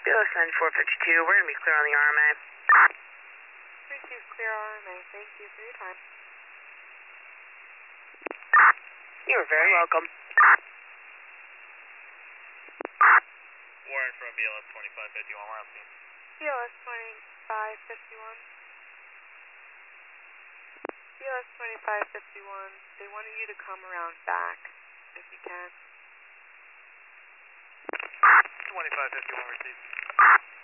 BLS 9452, we're going to be clear on the RMA. Receive clear RMA. Thank you for your time. You are very welcome. Warren from BLS 2551, we're on scene. BLS 2551. BLS 2551, they wanted you to come around back, if you can. 2551 received.